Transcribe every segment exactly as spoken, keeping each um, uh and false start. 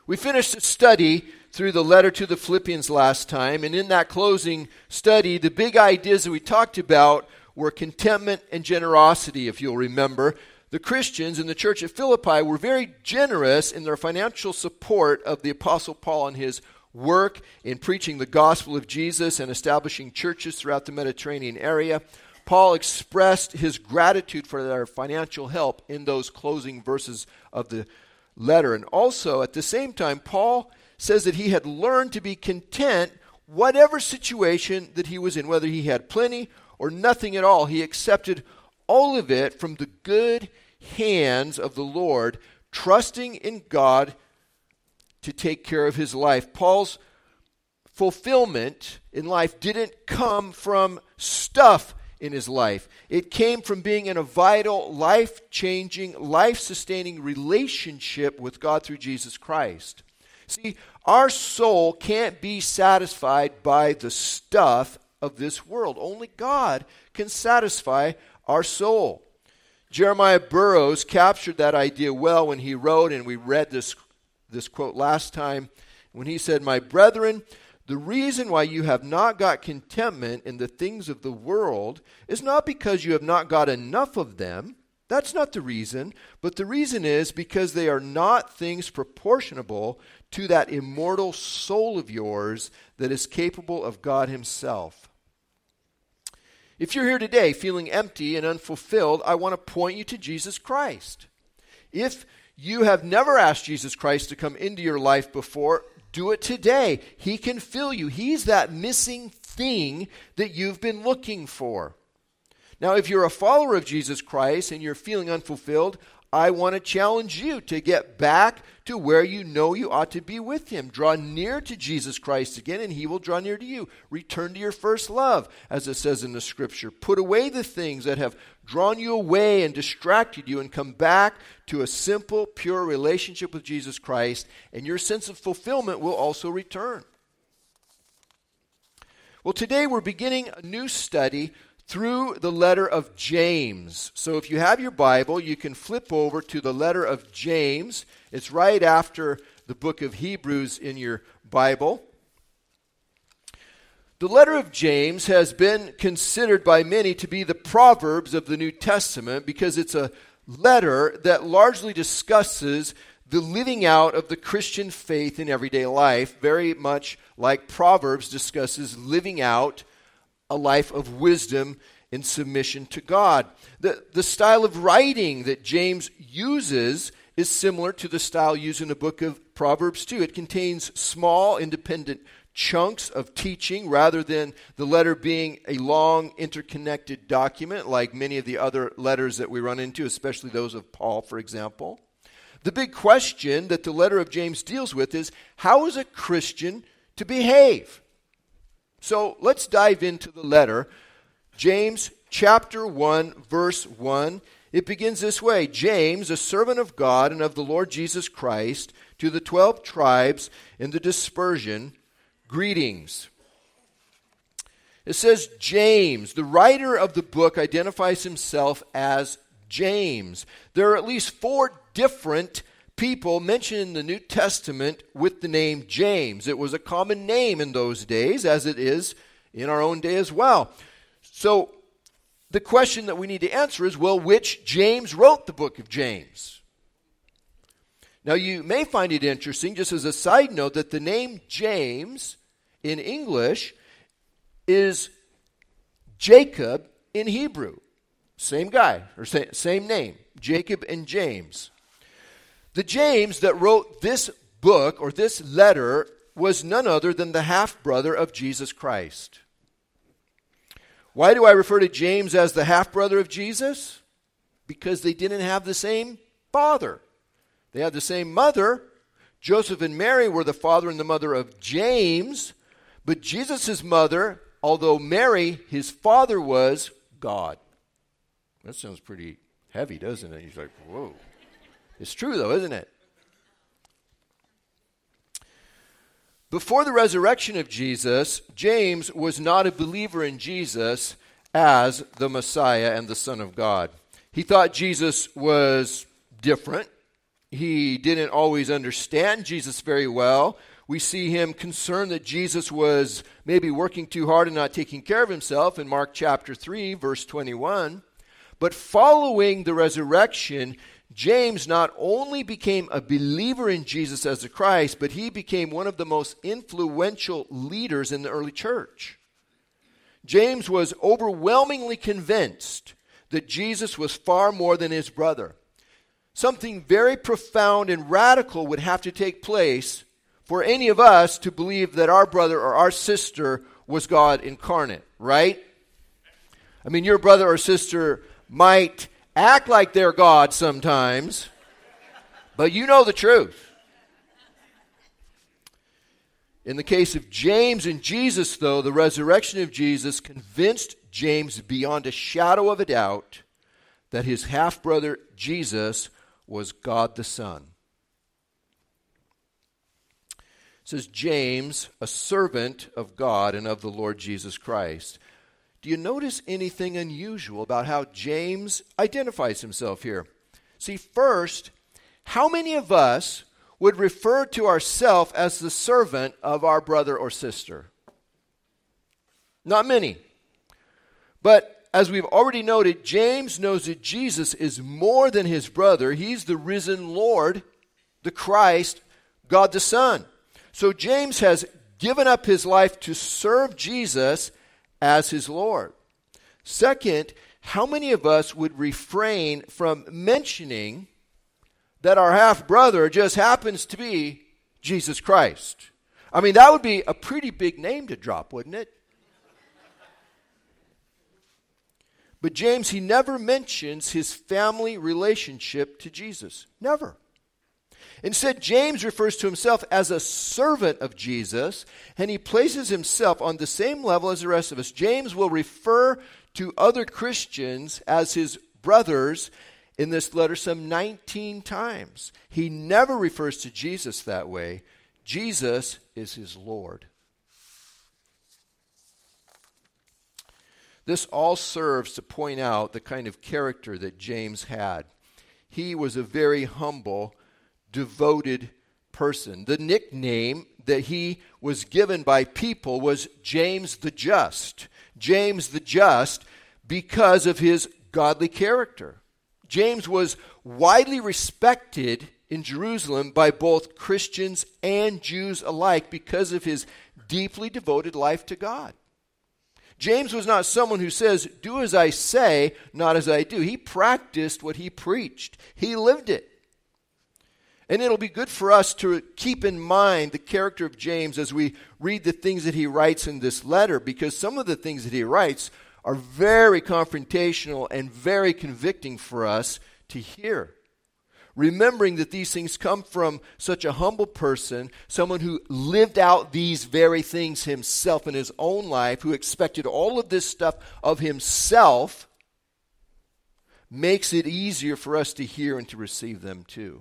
We finished a study through the letter to the Philippians last time, and in that closing study, the big ideas that we talked about were contentment and generosity, if you'll remember. The Christians in the church at Philippi were very generous in their financial support of the Apostle Paul and his work in preaching the gospel of Jesus and establishing churches throughout the Mediterranean area. Paul expressed his gratitude for their financial help in those closing verses of the letter. And also, at the same time, Paul says that he had learned to be content whatever situation that he was in, whether he had plenty or nothing at all. He accepted all of it from the good hands of the Lord, trusting in God to take care of his life. Paul's fulfillment in life didn't come from stuff in his life. It came from being in a vital, life-changing, life-sustaining relationship with God through Jesus Christ. See, our soul can't be satisfied by the stuff of this world. Only God can satisfy our soul. Jeremiah Burroughs captured that idea well when he wrote, and we read this, this quote last time, when he said, "My brethren, the reason why you have not got contentment in the things of the world is not because you have not got enough of them. That's not the reason. But the reason is because they are not things proportionable to that immortal soul of yours that is capable of God himself." If you're here today feeling empty and unfulfilled, I want to point you to Jesus Christ. If you have never asked Jesus Christ to come into your life before, do it today. He can fill you. He's that missing thing that you've been looking for. Now, if you're a follower of Jesus Christ and you're feeling unfulfilled, I want to challenge you to get back to where you know you ought to be with him. Draw near to Jesus Christ again, and he will draw near to you. Return to your first love, as it says in the scripture. Put away the things that have drawn you away and distracted you, and come back to a simple, pure relationship with Jesus Christ, and your sense of fulfillment will also return. Well, today we're beginning a new study through the letter of James. So if you have your Bible, you can flip over to the letter of James. It's right after the book of Hebrews in your Bible. The letter of James has been considered by many to be the Proverbs of the New Testament because it's a letter that largely discusses the living out of the Christian faith in everyday life, very much like Proverbs discusses living out a life of wisdom in submission to God. The, the style of writing that James uses is similar to the style used in the book of Proverbs too. It contains small, independent chunks of teaching rather than the letter being a long, interconnected document like many of the other letters that we run into, especially those of Paul, for example. The big question that the letter of James deals with is, how is a Christian to behave? So let's dive into the letter. James chapter one, verse one. It begins this way. James, a servant of God and of the Lord Jesus Christ, to the twelve tribes in the dispersion, greetings. It says James. The writer of the book identifies himself as James. There are at least four different people mentioned in the New Testament with the name James. It was a common name in those days, as it is in our own day as well. So the question that we need to answer is, well, which James wrote the book of James? Now, you may find it interesting, just as a side note, that the name James in English is Jacob in Hebrew. Same guy, or same name, Jacob and James. The James that wrote this book, or this letter, was none other than the half-brother of Jesus Christ. Why do I refer to James as the half-brother of Jesus? Because they didn't have the same father. They had the same mother. Joseph and Mary were the father and the mother of James, but Jesus' mother, although Mary, his father was God. That sounds pretty heavy, doesn't it? He's like, whoa. It's true, though, isn't it? Before the resurrection of Jesus, James was not a believer in Jesus as the Messiah and the Son of God. He thought Jesus was different. He didn't always understand Jesus very well. We see him concerned that Jesus was maybe working too hard and not taking care of himself in Mark chapter three, verse twenty-one. But following the resurrection, James not only became a believer in Jesus as the Christ, but he became one of the most influential leaders in the early church. James was overwhelmingly convinced that Jesus was far more than his brother. Something very profound and radical would have to take place for any of us to believe that our brother or our sister was God incarnate, right? I mean, your brother or sister might act like they're God sometimes, but you know the truth. In the case of James and Jesus, though, the resurrection of Jesus convinced James beyond a shadow of a doubt that his half-brother Jesus was God the Son. It says, James, a servant of God and of the Lord Jesus Christ. Do you notice anything unusual about how James identifies himself here? See, first, how many of us would refer to ourselves as the servant of our brother or sister? Not many. But as we've already noted, James knows that Jesus is more than his brother. He's the risen Lord, the Christ, God the Son. So James has given up his life to serve Jesus as his Lord. Second, how many of us would refrain from mentioning that our half-brother just happens to be Jesus Christ? I mean, that would be a pretty big name to drop, wouldn't it? But James, he never mentions his family relationship to Jesus. Never. Instead, James refers to himself as a servant of Jesus, and he places himself on the same level as the rest of us. James will refer to other Christians as his brothers in this letter some nineteen times. He never refers to Jesus that way. Jesus is his Lord. This all serves to point out the kind of character that James had. He was a very humble, devoted person. The nickname that he was given by people was James the Just. James the Just because of his godly character. James was widely respected in Jerusalem by both Christians and Jews alike because of his deeply devoted life to God. James was not someone who says, do as I say, not as I do. He practiced what he preached. He lived it. And it'll be good for us to keep in mind the character of James as we read the things that he writes in this letter, because some of the things that he writes are very confrontational and very convicting for us to hear. Remembering that these things come from such a humble person, someone who lived out these very things himself in his own life, who expected all of this stuff of himself, makes it easier for us to hear and to receive them too.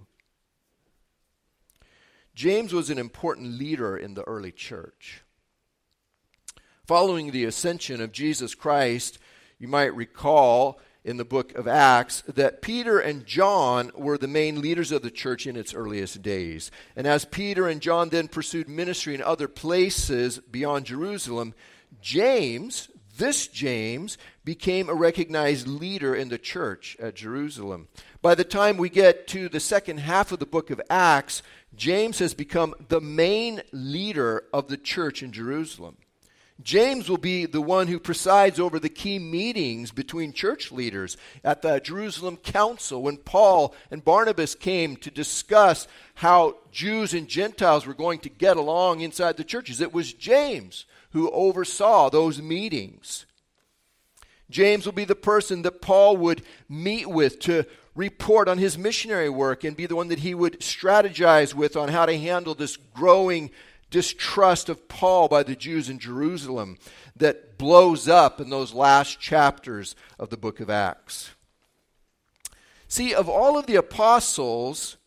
James was an important leader in the early church. Following the ascension of Jesus Christ, you might recall in the book of Acts that Peter and John were the main leaders of the church in its earliest days. And as Peter and John then pursued ministry in other places beyond Jerusalem, James, this James, became a recognized leader in the church at Jerusalem. By the time we get to the second half of the book of Acts, James has become the main leader of the church in Jerusalem. James will be the one who presides over the key meetings between church leaders at the Jerusalem Council when Paul and Barnabas came to discuss how Jews and Gentiles were going to get along inside the churches. It was James who oversaw those meetings. James will be the person that Paul would meet with to report on his missionary work and be the one that he would strategize with on how to handle this growing distrust of Paul by the Jews in Jerusalem that blows up in those last chapters of the book of Acts. See, of all of the apostles,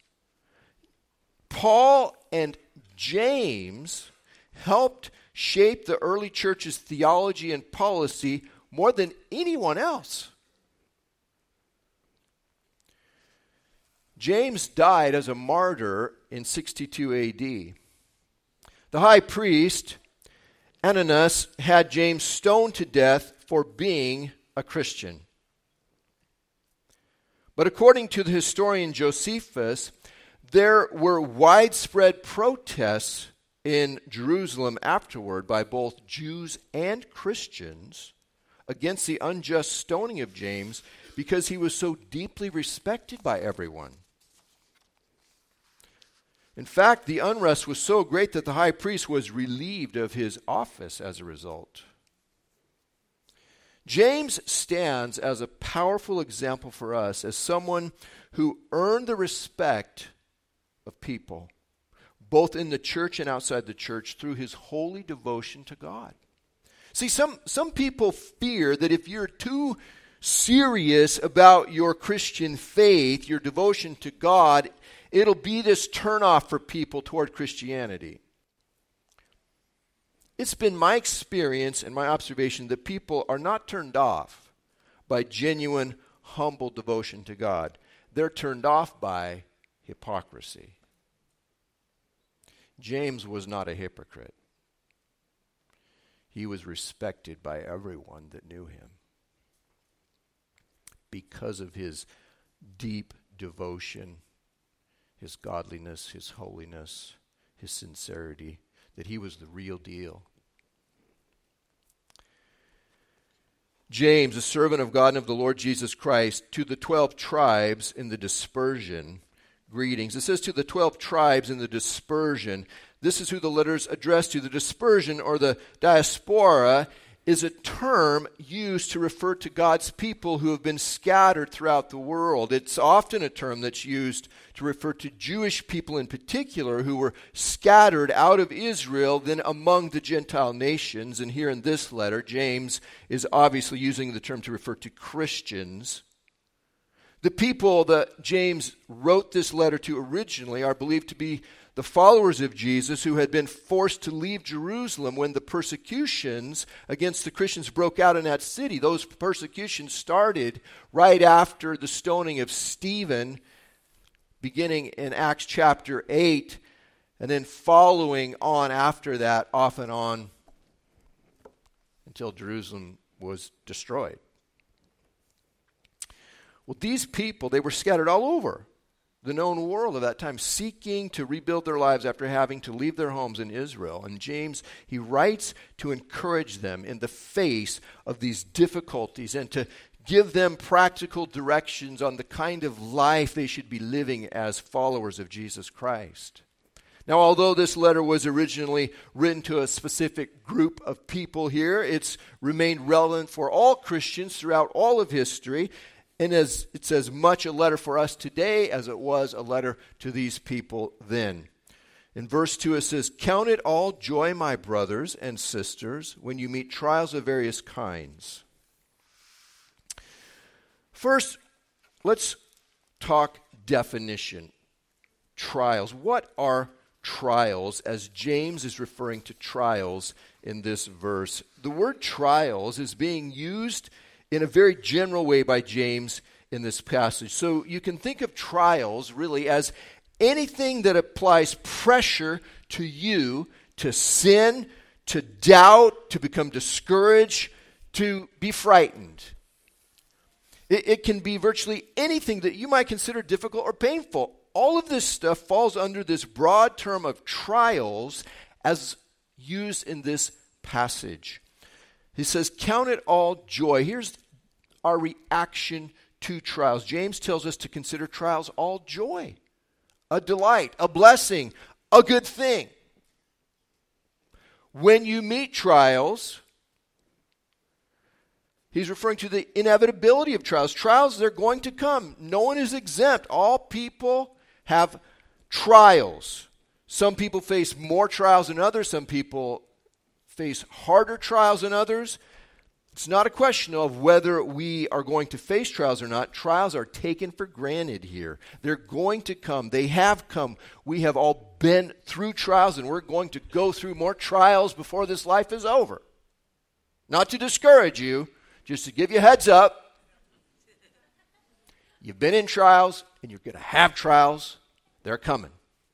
Paul and James helped shape the early church's theology and policy more than anyone else. James died as a martyr in sixty-two A D. The high priest, Ananus, had James stoned to death for being a Christian. But according to the historian Josephus, there were widespread protests in Jerusalem afterward by both Jews and Christians against the unjust stoning of James because he was so deeply respected by everyone. In fact, the unrest was so great that the high priest was relieved of his office as a result. James stands as a powerful example for us as someone who earned the respect of people, both in the church and outside the church, through his holy devotion to God. See, some, some people fear that if you're too serious about your Christian faith, your devotion to God, it'll be this turnoff for people toward Christianity. It's been my experience and my observation that people are not turned off by genuine, humble devotion to God. They're turned off by hypocrisy. James was not a hypocrite. He was respected by everyone that knew him because of his deep devotion, his godliness, his holiness, his sincerity, that he was the real deal. James, a servant of God and of the Lord Jesus Christ, to the twelve tribes in the dispersion, greetings. It says to the twelve tribes in the dispersion. This is who the letter is addressed to. The dispersion, or the diaspora, is a term used to refer to God's people who have been scattered throughout the world. It's often a term that's used to refer to Jewish people in particular who were scattered out of Israel, then among the Gentile nations. And here in this letter, James is obviously using the term to refer to Christians. The people that James wrote this letter to originally are believed to be the followers of Jesus who had been forced to leave Jerusalem when the persecutions against the Christians broke out in that city. Those persecutions started right after the stoning of Stephen, beginning in Acts chapter eight, and then following on after that, off and on, until Jerusalem was destroyed. Well, these people, they were scattered all over the known world of that time, seeking to rebuild their lives after having to leave their homes in Israel. And James, he writes to encourage them in the face of these difficulties and to give them practical directions on the kind of life they should be living as followers of Jesus Christ. Now, although this letter was originally written to a specific group of people here, it's remained relevant for all Christians throughout all of history. And as it's as much a letter for us today as it was a letter to these people then. In verse two it says, "Count it all joy, my brothers and sisters, when you meet trials of various kinds." First, let's talk definition. Trials. What are trials, as James is referring to trials in this verse? The word trials is being used in a very general way by James in this passage. So you can think of trials really as anything that applies pressure to you to sin, to doubt, to become discouraged, to be frightened. It, it can be virtually anything that you might consider difficult or painful. All of this stuff falls under this broad term of trials as used in this passage. He says, count it all joy. Here's our reaction to trials. James tells us to consider trials all joy, a delight, a blessing, a good thing. When you meet trials, he's referring to the inevitability of trials. Trials, they're going to come. No one is exempt. All people have trials. Some people face more trials than others. Some people face harder trials than others. It's not a question of whether we are going to face trials or not. Trials are taken for granted here. They're going to come. They have come. We have all been through trials, and we're going to go through more trials before this life is over. Not to discourage you, just to give you a heads up. You've been in trials, and you're going to have trials. They're coming.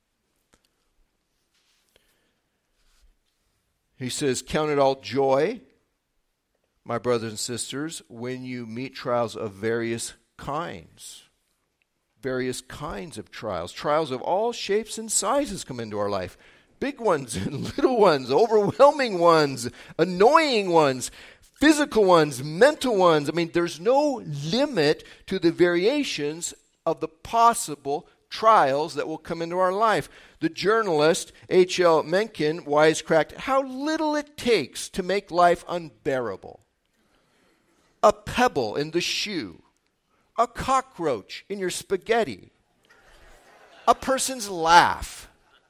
He says, count it all joy, my brothers and sisters, when you meet trials of various kinds. Various kinds of trials. Trials of all shapes and sizes come into our life. Big ones and little ones, overwhelming ones, annoying ones, physical ones, mental ones. I mean, there's no limit to the variations of the possible trials that will come into our life. The journalist H L Mencken wisecracked how little it takes to make life unbearable. A pebble in the shoe, a cockroach in your spaghetti, a person's laugh.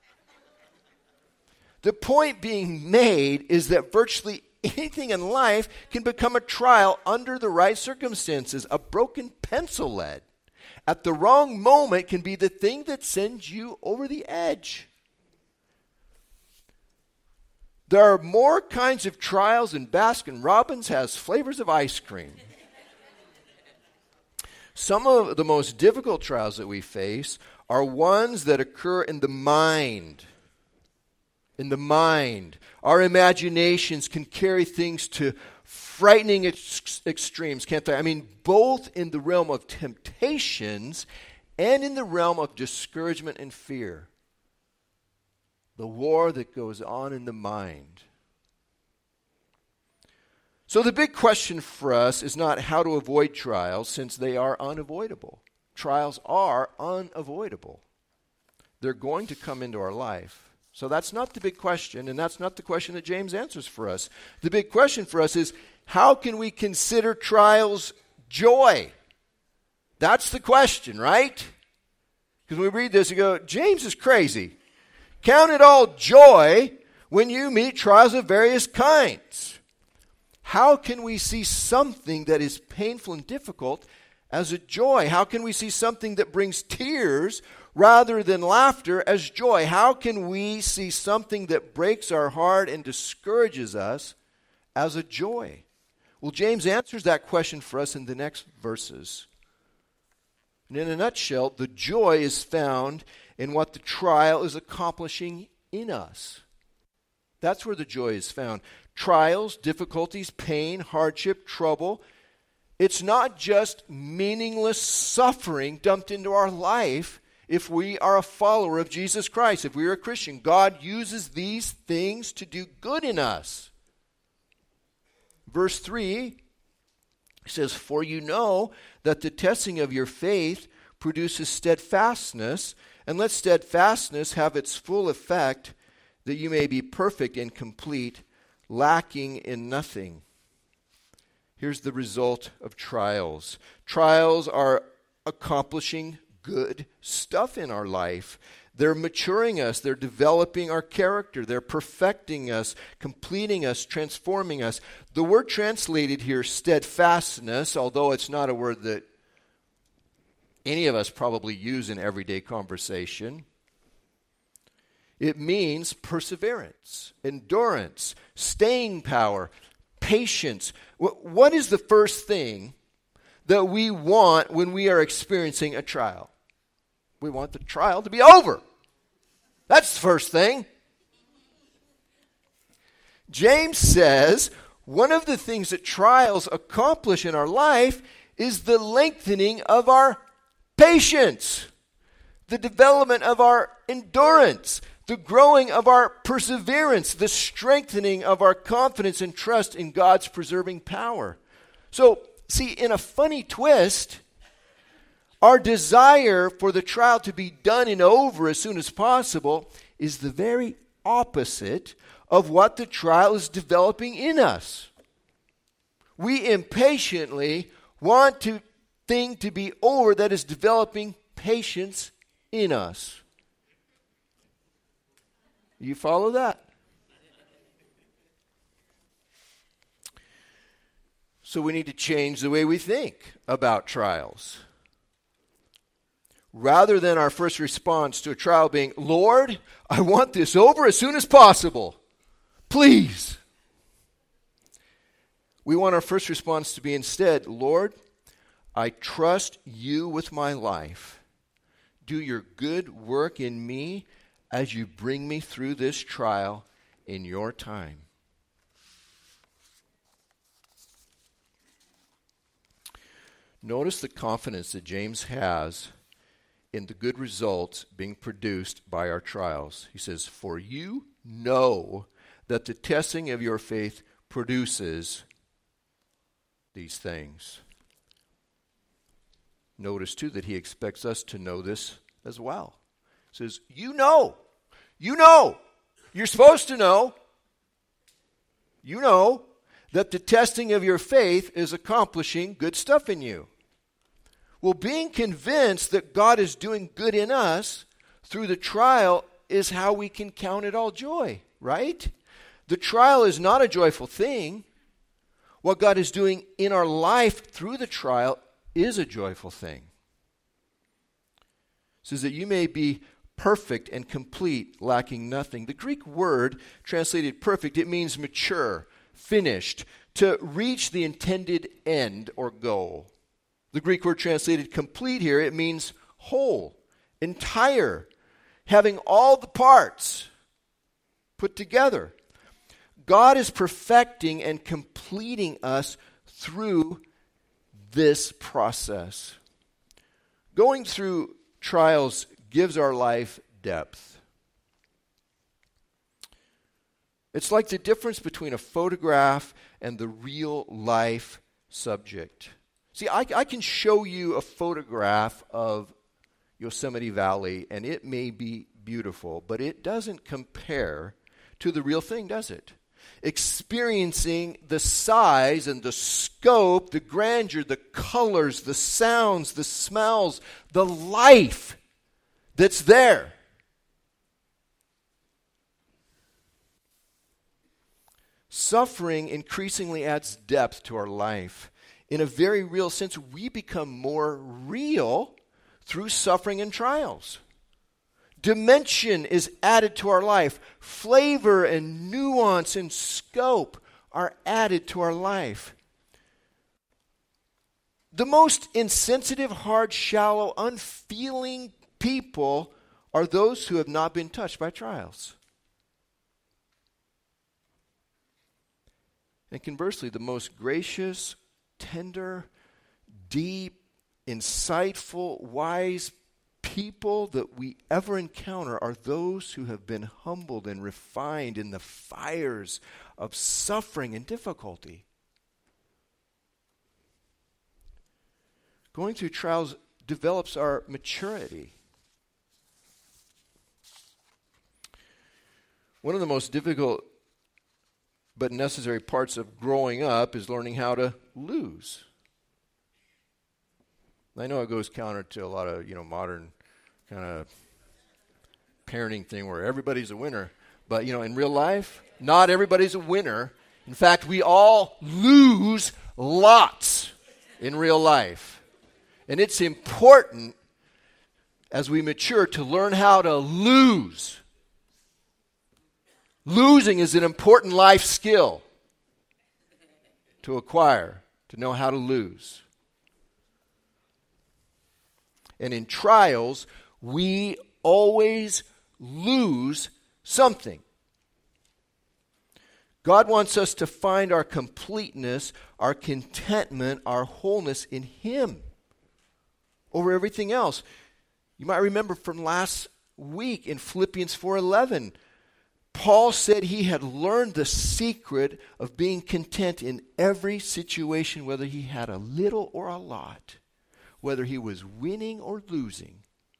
The point being made is that virtually anything in life can become a trial under the right circumstances. A broken pencil lead at the wrong moment can be the thing that sends you over the edge. There are more kinds of trials than Baskin Robbins has flavors of ice cream. Some of the most difficult trials that we face are ones that occur in the mind. In the mind. Our imaginations can carry things to frightening ex- extremes, can't they? I mean, both in the realm of temptations and in the realm of discouragement and fear. The war that goes on in the mind. So the big question for us is not how to avoid trials, since they are unavoidable. Trials are unavoidable. They're going to come into our life. So that's not the big question, and that's not the question that James answers for us. The big question for us is, how can we consider trials joy? That's the question, right? Because when we read this, we go, James is crazy. Count it all joy when you meet trials of various kinds. How can we see something that is painful and difficult as a joy? How can we see something that brings tears rather than laughter as joy? How can we see something that breaks our heart and discourages us as a joy? Well, James answers that question for us in the next verses. And in a nutshell, the joy is found in what the trial is accomplishing in us. That's where the joy is found. Trials, difficulties, pain, hardship, trouble. It's not just meaningless suffering dumped into our life if we are a follower of Jesus Christ, if we are a Christian. God uses these things to do good in us. Verse three says, for you know that the testing of your faith produces steadfastness, and let steadfastness have its full effect, that you may be perfect and complete, lacking in nothing. Here's the result of trials. Trials are accomplishing good stuff in our life. They're maturing us. They're developing our character. They're perfecting us, completing us, transforming us. The word translated here, steadfastness, although it's not a word that any of us probably use in everyday conversation, it means perseverance, endurance, staying power, patience. What is the first thing that we want when we are experiencing a trial? We want the trial to be over. That's the first thing. James says one of the things that trials accomplish in our life is the lengthening of our patience, the development of our endurance, the growing of our perseverance, the strengthening of our confidence and trust in God's preserving power. So, see, in a funny twist, our desire for the trial to be done and over as soon as possible is the very opposite of what the trial is developing in us. We impatiently want to thing to be over that is developing patience in us. You follow that? So we need to change the way we think about trials. Rather than our first response to a trial being, Lord, I want this over as soon as possible. Please. We want our first response to be instead, Lord, I trust you with my life. do your good work in me as you bring me through this trial in your time. Notice the confidence that James has in the good results being produced by our trials. He says, for you know that the testing of your faith produces these things. Notice, too, that he expects us to know this as well. He says, you know. You know. You're supposed to know. You know that the testing of your faith is accomplishing good stuff in you. Well, being convinced that God is doing good in us through the trial is how we can count it all joy, right? The trial is not a joyful thing. What God is doing in our life through the trial is a joyful thing. It says that you may be perfect and complete, lacking nothing. The Greek word translated perfect, it means mature, finished, to reach the intended end or goal. The Greek word translated complete here, it means whole, entire, having all the parts put together. God is perfecting and completing us through this process. Going through trials gives our life depth. It's like the difference between a photograph and the real life subject. See, I, I can show you a photograph of Yosemite Valley, and it may be beautiful, but it doesn't compare to the real thing, does it? Experiencing the size and the scope, the grandeur, the colors, the sounds, the smells, the life that's there. Suffering increasingly adds depth to our life. In a very real sense, we become more real through suffering and trials. Dimension is added to our life. Flavor and nuance and scope are added to our life. The most insensitive, hard, shallow, unfeeling people are those who have not been touched by trials. And conversely, the most gracious, tender, deep, insightful, wise people that we ever encounter are those who have been humbled and refined in the fires of suffering and difficulty. Going through trials develops our maturity. One of the most difficult but necessary parts of growing up is learning how to lose. I know it goes counter to a lot of, you know, modern kind of parenting thing where everybody's a winner. But, you know, in real life, not everybody's a winner. In fact, we all lose lots in real life. And it's important as we mature to learn how to lose. Losing is an important life skill to acquire, to know how to lose. And in trials, we always lose something. God wants us to find our completeness, our contentment, our wholeness in Him over everything else. You might remember from last week in Philippians four eleven, Paul said he had learned the secret of being content in every situation, whether he had a little or a lot, whether he was winning or losing.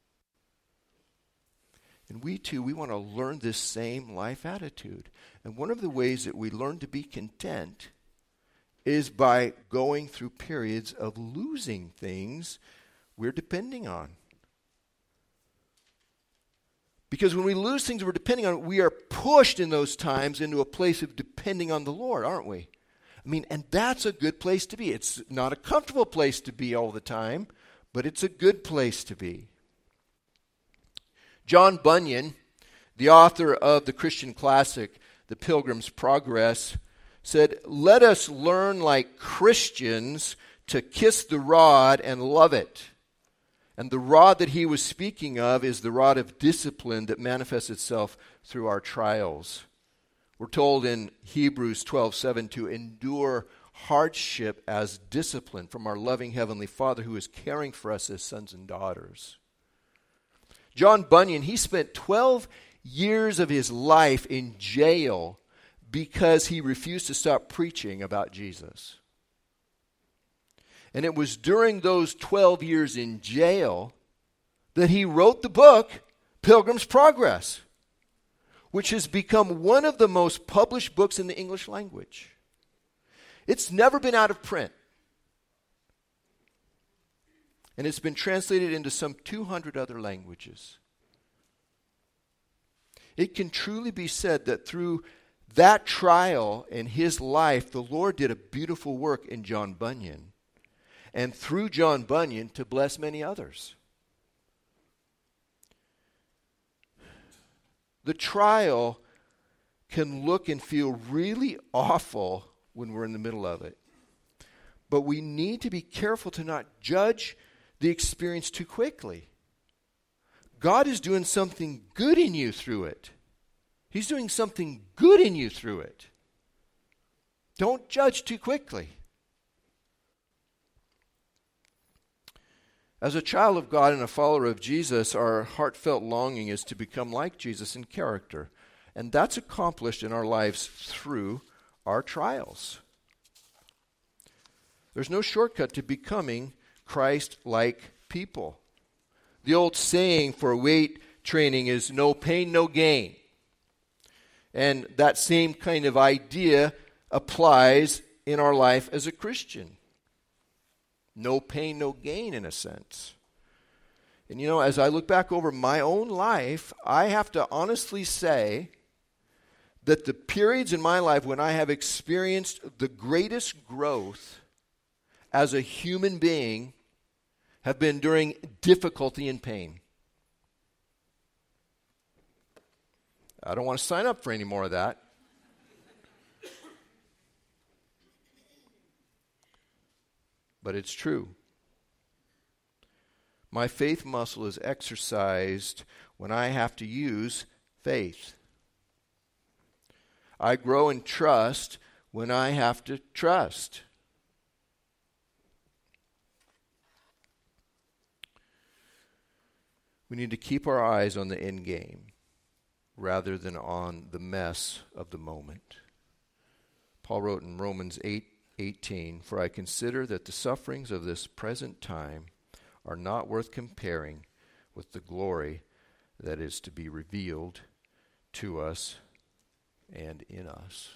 And we too, we want to learn this same life attitude. And one of the ways that we learn to be content is by going through periods of losing things we're depending on. Because when we lose things we're depending on, we are pushed in those times into a place of depending on the Lord, aren't we? I mean, and that's a good place to be. It's not a comfortable place to be all the time, but it's a good place to be. John Bunyan, the author of the Christian classic, The Pilgrim's Progress, said, "Let us learn like Christians to kiss the rod and love it, And the rod that he was speaking of is the rod of discipline that manifests itself through our trials. We're told in Hebrews twelve seven to endure hardship as discipline from our loving Heavenly Father who is caring for us as sons and daughters. John Bunyan, he spent twelve years of his life in jail because he refused to stop preaching about Jesus. And it was during those twelve years in jail that he wrote the book, Pilgrim's Progress, which has become one of the most published books in the English language. It's never been out of print. And it's been translated into some two hundred other languages. It can truly be said that through that trial in his life, the Lord did a beautiful work in John Bunyan. And through John Bunyan to bless many others. The trial can look and feel really awful when we're in the middle of it. But we need to be careful to not judge the experience too quickly. God is doing something good in you through it. He's doing something good in you through it. Don't judge too quickly. As a child of God and a follower of Jesus, our heartfelt longing is to become like Jesus in character. And that's accomplished in our lives through our trials. There's no shortcut to becoming Christ-like people. The old saying for weight training is no pain, no gain. And that same kind of idea applies in our life as a Christian. No pain, no gain in a sense. And you know, as I look back over my own life, I have to honestly say that the periods in my life when I have experienced the greatest growth as a human being have been during difficulty and pain. I don't want to sign up for any more of that. But it's true. My faith muscle is exercised when I have to use faith. I grow in trust when I have to trust. We need to keep our eyes on the end game rather than on the mess of the moment. Paul wrote in Romans eight eighteen, "For I consider that the sufferings of this present time are not worth comparing with the glory that is to be revealed to us and in us."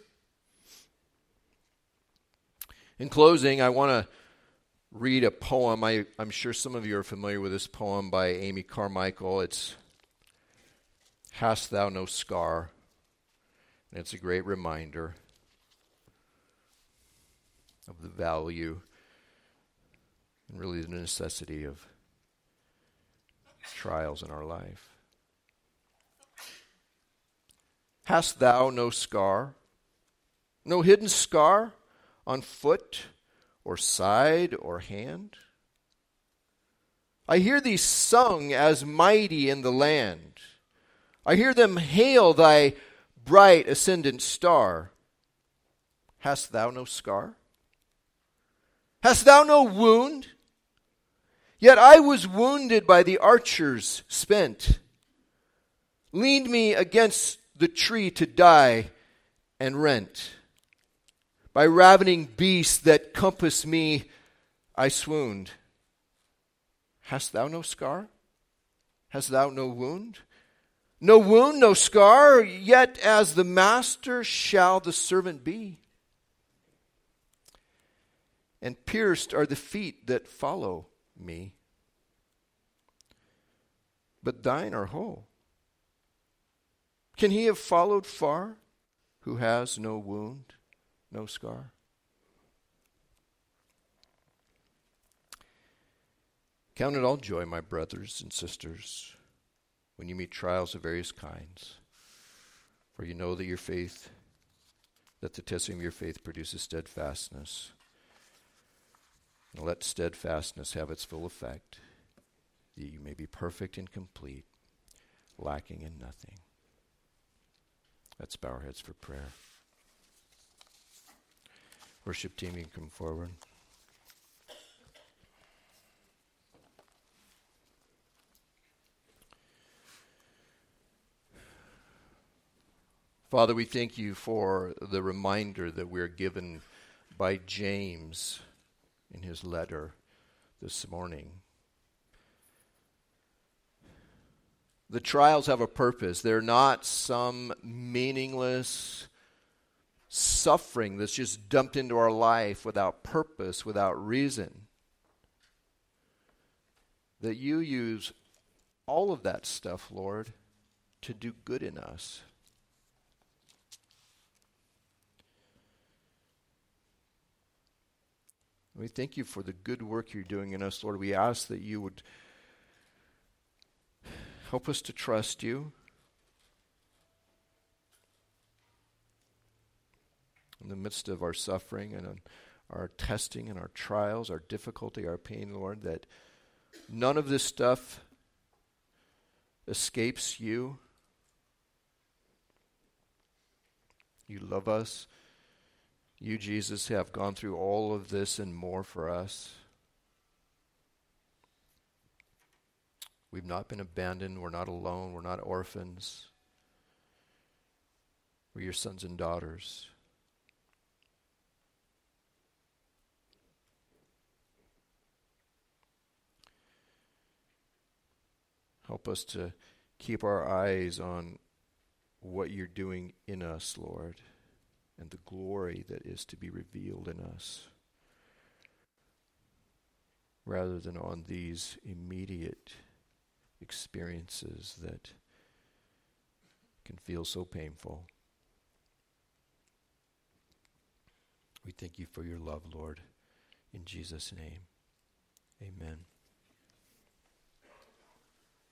In closing, I want to read a poem. I, I'm sure some of you are familiar with this poem by Amy Carmichael. It's Hast Thou No Scar? And it's a great reminder of the value and really the necessity of trials in our life. Hast thou no scar? No hidden scar on foot or side or hand? I hear thee sung as mighty in the land. I hear them hail thy bright ascendant star. Hast thou no scar? Hast thou no wound? Yet I was wounded by the archers spent, leaned me against the tree to die and rent. By ravening beasts that compass me, I swooned. Hast thou no scar? Hast thou no wound? No wound, no scar, yet as the master shall the servant be. And pierced are the feet that follow me, but thine are whole. Can he have followed far who has no wound, no scar? Count it all joy, my brothers and sisters, when you meet trials of various kinds, for you know that your faith, that the testing of your faith produces steadfastness. And let steadfastness have its full effect, that you may be perfect and complete, lacking in nothing. Let's bow our heads for prayer. Worship team, you can come forward. Father, we thank you for the reminder that we're given by James in his letter this morning. The trials have a purpose. They're not some meaningless suffering that's just dumped into our life without purpose, without reason. That you use all of that stuff, Lord, to do good in us. We thank you for the good work you're doing in us, Lord. We ask that you would help us to trust you. In the midst of our suffering and our testing and our trials, our difficulty, our pain, Lord, that none of this stuff escapes you. You love us. You, Jesus, have gone through all of this and more for us. We've not been abandoned. We're not alone. We're not orphans. We're your sons and daughters. Help us to keep our eyes on what you're doing in us, Lord, and the glory that is to be revealed in us, rather than on these immediate experiences that can feel so painful. We thank you for your love, Lord. In Jesus' name, amen.